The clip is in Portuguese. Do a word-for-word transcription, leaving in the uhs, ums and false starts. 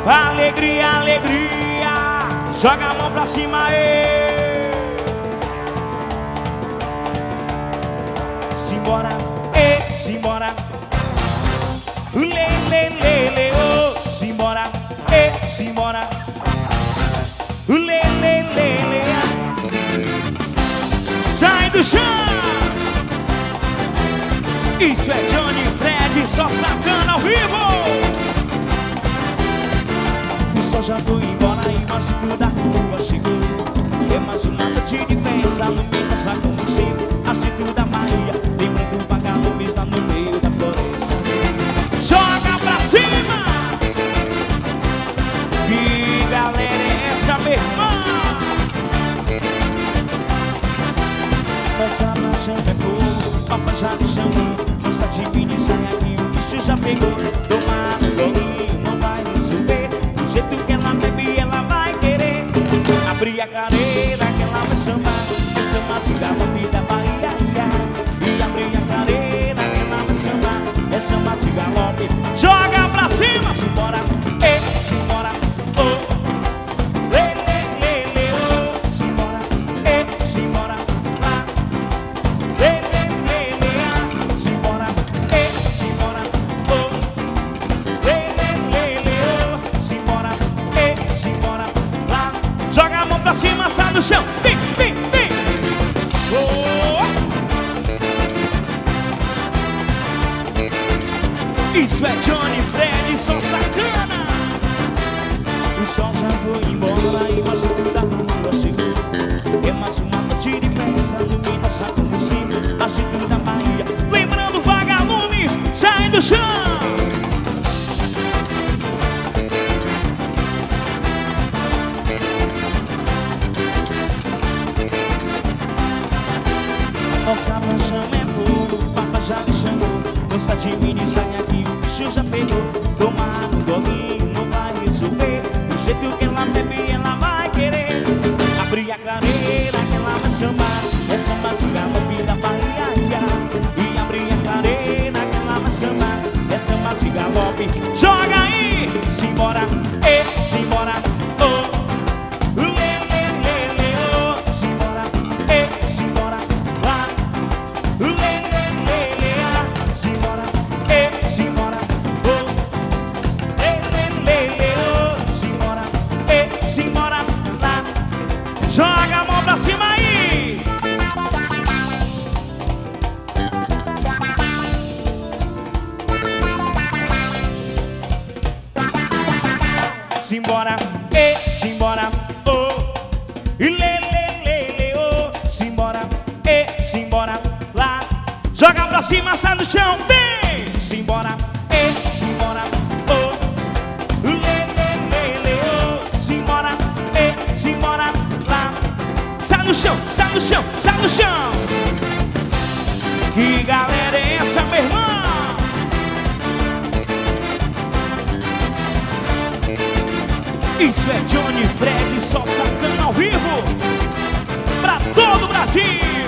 Alegria, alegria. Joga a mão pra cima aí. Simbora, e simbora. Lê, lê, lê, lê, oh. Simbora, e simbora. Lê, lê, lê, lê. Sai do chão. Isso é Johnny Fred, só sacana ao vivo. O sol já foi embora e o mágico da rua chegou. É mais uma noite de festa, luminosa como sempre. Agito da Bahia, lembrando vagalumes lá no meio da floresta. Joga pra cima! Que galera é essa, meu irmão? Essa marcha é fogo, papai já me chamou. Moça de mini sai aqui, o bicho já pegou. Tomar um golinho não vai resolver. Do jeito que ela bebe, ela vai querer abrir a careira que ela vai sambar. É samba de galope da Bahia, e abrir a careira que ela vai sambar. É samba de galope. Joga pra cima, simbora, e simbora, oh. Lê, lê, lê, lê, oh. Simbora, e simbora, lá. Lê, lê, lê, lê, ah. Simbora, e simbora, oh. Lê, lê, lê, lê, oh. Simbora, e simbora, lá. Joga a mão pra cima, sai do chão. Vem, vem, vem. Oh. Isso é Johnny Fred, só sacana. O sol já foi embora e o agito da rua chegou. É mais uma noite de festa, luminosa como sempre. Agito da Bahia, lembrando vagalumes, sai do chão. Nossa paixão é fogo, papai já me chamou. Moça de mini sai aqui, o bicho já pegou. Tomar um golinho não vai resolver. Do jeito que ela bebe, ela vai querer abrir a careira que ela vai chamar. É samba de galope da Bahia, e abrir a careira que ela vai chamar. É samba de galope. Joga aí, simbora, e simbora, oh. Lê, lê, lê, lê, oh. Simbora, e simbora, lá. Lê, lê, lê, lê, ah. Simbora, e simbora, oh. Lê, lê, lê, lê, oh. Simbora, e simbora, lá. Joga a mão pra cima aí. Simbora, e simbora, oh. Lê, lê, lê, lê, oh. Simbora, e simbora, lá. Joga pra cima, sai do chão, vem. Simbora, e simbora, oh. Lê, lê, lê, lê, oh. Simbora, e simbora, lá. Sai do chão, sai do chão, sai do chão. Que galera é essa, meu irmão? Isso é Johnny Fred, só sacana ao vivo pra todo o Brasil.